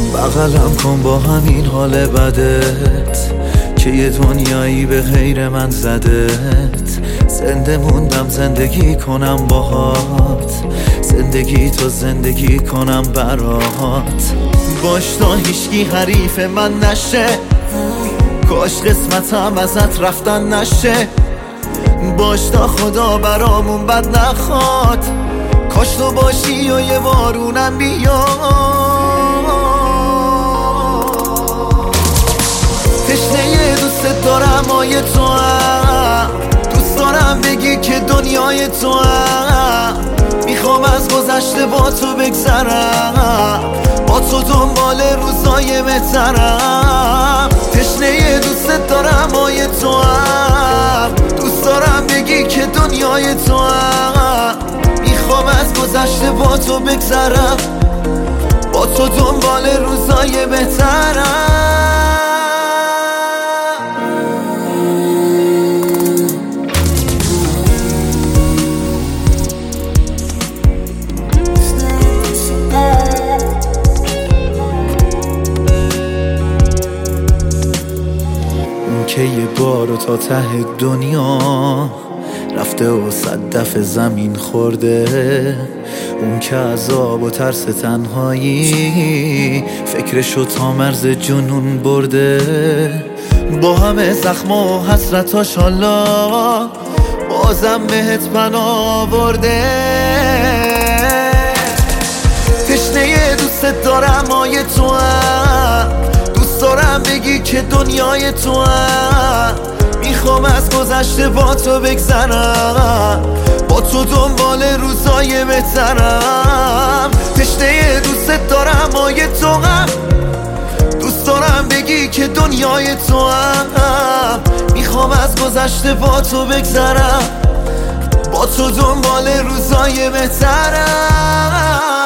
بغلم کن با همین حال بدت که یه دنیایی به غیر من زدت. زنده موندم زندگی کنم باهات، زندگی تو زندگی کنم برات. باش تا هیچکی حریف من نشه، کاش قسمتم ازت رفتن نشه. باش تا خدا برامون بد نخواد، کاش تو باشی و یه بارونم بیاد. تشنه دوست دارم آیه تو هم، دوست دارم بگی که دنیای تو هم. میخوام از گذشته با تو بگذرم، با تو دنبال روزای بهترم. تشنه دوست دارم آیه تو هم، دوست دارم بگی که دنیای تو هم. میخوام از گذشته با تو بگذرم، با تو دنبال روزای بهترم. که یه بار تا ته دنیا رفته و صدف زمین خورده، اون که عذاب و ترس تنهایی فکرشو تا مرز جنون برده. با همه زخم و حسرتاش حالا بازم بهت پناه برده. تشنه دوست دارم آیه تو هم، دوست دارم بگی که دنیای تو هم. میخوام از گذشته با تو بگذرم، با تو دنبال روزای بهترم. تشنه دوست دارم آیه تو هم، دوست دارم بگی که دنیای تو هم. میخوام از گذشته با تو بگذرم، با تو دنبال روزای بهترم.